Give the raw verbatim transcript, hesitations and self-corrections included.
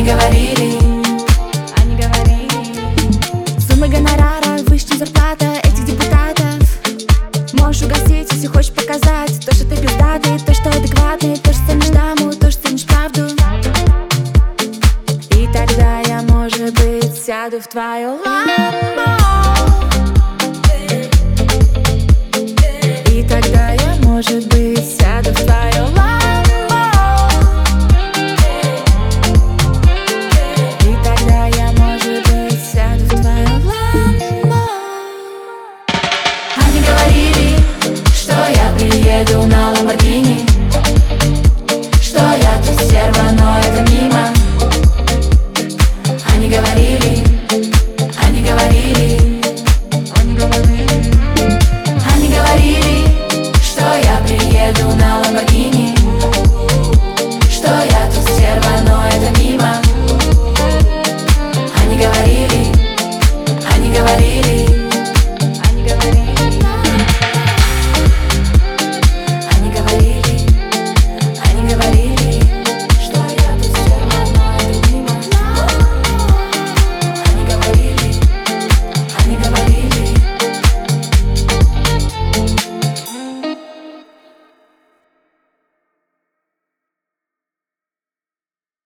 Они говорили, они говорили. Сумма гонорара, выше, чем зарплата этих депутатов. Можешь угостить, если хочешь показать то, что ты пиздатый, то, что адекватный, то, что ценишь даму, то, что ценишь правду. И тогда я, может быть, сяду в твою ламбо. И тогда я, может быть,